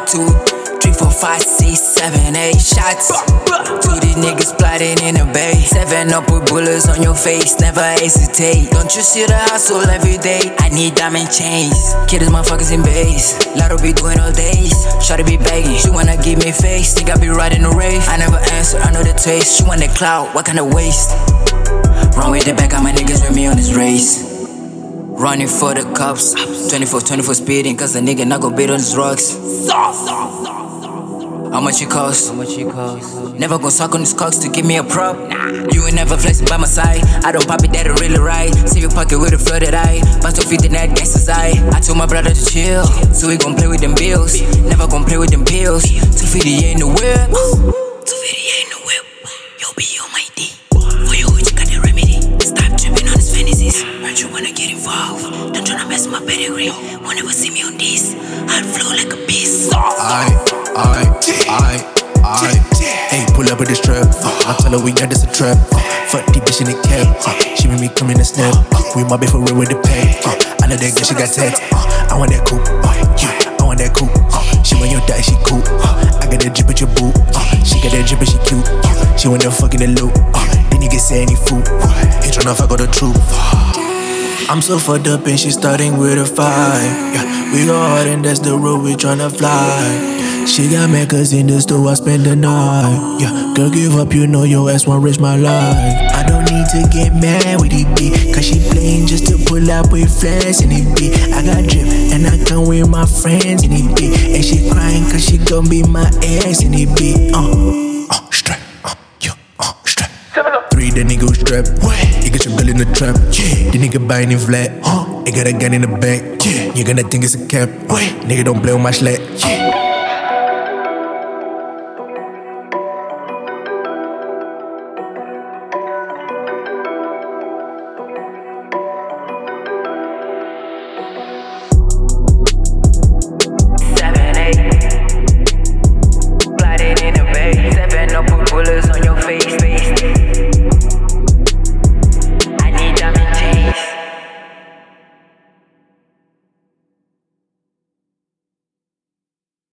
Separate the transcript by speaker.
Speaker 1: 2, 3, 4, 5, 6, 7, 8 shots. 2 these niggas plotting in the bay. 7 up with bullets on your face, never hesitate. Don't you see the hustle every day? I need diamond chains. Kid, these motherfuckers in base. Lotto be doing all days. Shawty be begging, she wanna give me face. Think I be riding the rave. I never answer, I know the taste. She want the clout, what kind of waste? Run with the back, got my niggas with me on this race. Running for the cops, 24 speeding, cause the nigga not gon' beat on his rocks. How much it cost? Never gon' suck on these cocks to give me a prop. You ain't never flexing by my side. I don't pop it, that really right. Save your pocket with a flooded eye. Bust 2 feet in that gangster's eye. I told my brother to chill, so we gon' play with them bills. Never gon' play with them pills. 250 in the whip. 250 in the whip. Yo, be on my D. For you, you got the remedy. Stop tripping on his fantasies. Heard you wanna get involved. Don't tryna mess my pedigree. Won't ever see me on this. I'll flow like a beast.
Speaker 2: Hey, pull up with this trap. I tell her we got this a trap. Fuck deep bitch in the cap. She made me come in and snap. We might be for real with the pay. I know that girl, she got tax. I want that coupe. I want that coupe. She want your die, she cool. I got that drip at your boot. She got that drip and she cute. She want that fuck in the loop. Then you get say any food. He tryna fuck all the truth. I'm so fucked up and she starting with a fight. Yeah, we go hard and that's the road we tryna fly. She got mad cause in the store I spend the night. Yeah, girl give up, you know your ass won't risk my life. I don't need to get mad with it be, cause she playing just to pull up with friends in it be. I got drip and I come with my friends in it be. And she crying cause she gon' be my ex in it be. Strap, strap. 3, the nigga was strapped. He got your bill in the trap. The nigga buying it flat. He got a gun in the back. You gonna think it's a cap. Nigga don't play on my slack.